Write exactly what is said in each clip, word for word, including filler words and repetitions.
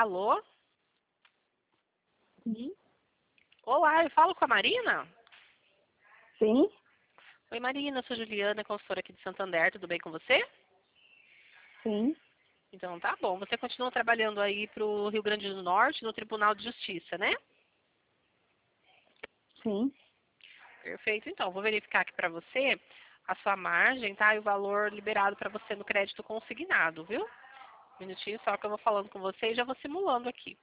Alô? Sim. Olá, eu falo com a Marina? Sim. Oi, Marina, eu sou Juliana, consultora aqui de Santander, tudo bem com você? Sim. Então tá bom, você continua trabalhando aí para o Rio Grande do Norte, no Tribunal de Justiça, né? Sim. Perfeito, então, vou verificar aqui para você a sua margem, tá? E o valor liberado para você no crédito consignado, viu? Um minutinho só que eu vou falando com você e já vou simulando aqui.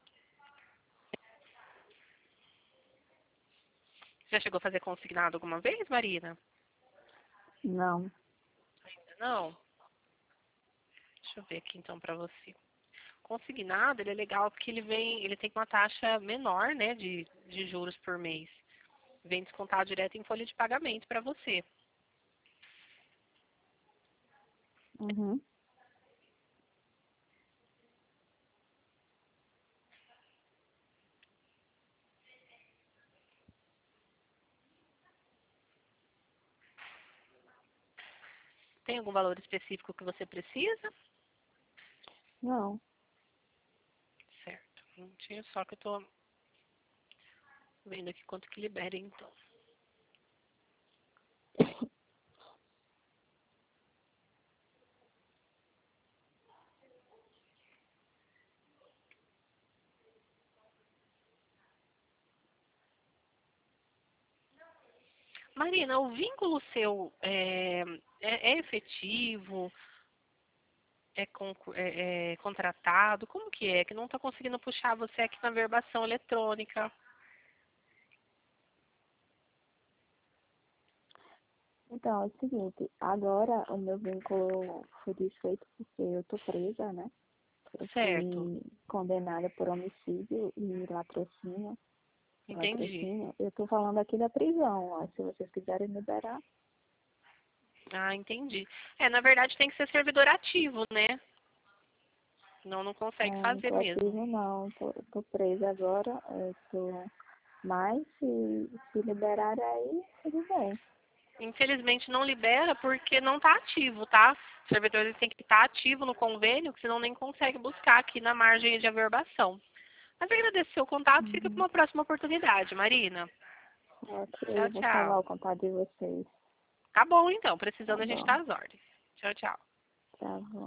Já chegou a fazer consignado alguma vez, Marina? Não. Não? Deixa eu ver aqui então para você. Consignado, ele é legal porque ele vem, ele tem uma taxa menor, né, de, de juros por mês. Vem descontado direto em folha de pagamento para você. Uhum. Tem algum valor específico que você precisa? Não. Certo. Um minutinho só que eu tô vendo aqui quanto que libera então. Marina, o vínculo seu é, é, é efetivo? É, conclu- é- é contratado? Como que é? Que não está conseguindo puxar você aqui na verbação eletrônica. Então, é o seguinte, agora o meu vínculo foi desfeito porque eu tô presa, né? Eu Certo, fui condenada por homicídio e latrocínio. entendi. Latrocínio. Eu tô falando aqui da prisão, ó, se vocês quiserem liberar. Ah, entendi. É, na verdade tem que ser servidor ativo, né? Não, não É, consegue não fazer tô mesmo. ativo não, tô, tô presa agora, eu tô... Mas se, se liberar aí, tudo bem. Infelizmente não libera porque não está ativo, tá? O servidor ele tem que estar ativo no convênio, que senão nem consegue buscar aqui na margem de averbação. Mas agradeço o seu contato, fica para Uhum. uma próxima oportunidade, Marina. Ok, Tchau, eu vou salvar tchau. o contato de vocês. Tá bom então, Tá precisando a gente bom. tá às ordens. Tchau, tchau. Tá bom.